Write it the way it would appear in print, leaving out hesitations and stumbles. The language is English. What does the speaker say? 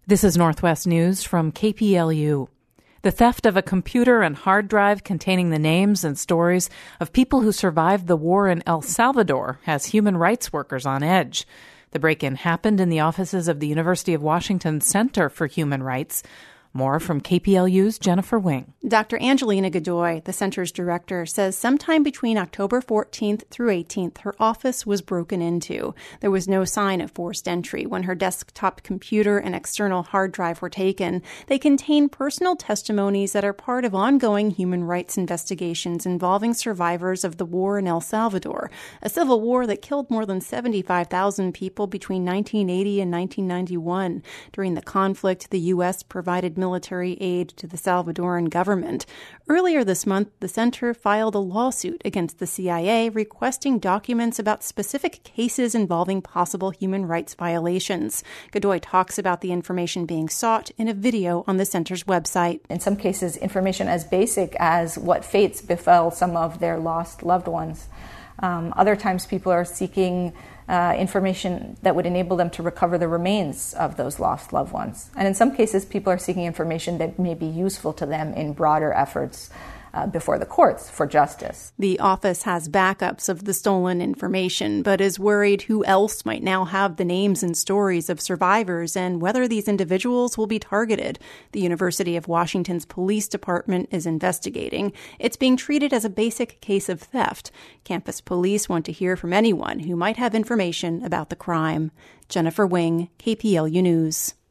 This is Northwest News from KPLU. The theft of a computer and hard drive containing the names and stories of people who survived the war in El Salvador has human rights workers on edge. The break-in happened in the offices of the University of Washington Center for Human Rights. More from KPLU's Jennifer Wing. Dr. Angelina Godoy, the center's director, says sometime between October 14th through 18th, her office was broken into. There was no sign of forced entry when her desktop computer and external hard drive were taken. They contain personal testimonies that are part of ongoing human rights investigations involving survivors of the war in El Salvador, a civil war that killed more than 75,000 people between 1980 and 1991. During the conflict, the U.S. provided military aid to the Salvadoran government. Earlier this month, the center filed a lawsuit against the CIA requesting documents about specific cases involving possible human rights violations. Godoy talks about the information being sought in a video on the center's website. In some cases, information as basic as what fates befell some of their lost loved ones. Other times, people are seeking information that would enable them to recover the remains of those lost loved ones. And in some cases, people are seeking information that may be useful to them in broader efforts before the courts for justice. The office has backups of the stolen information, but is worried who else might now have the names and stories of survivors and whether these individuals will be targeted. The University of Washington's police department is investigating. It's being treated as a basic case of theft. Campus police want to hear from anyone who might have information about the crime. Jennifer Wing, KPLU News.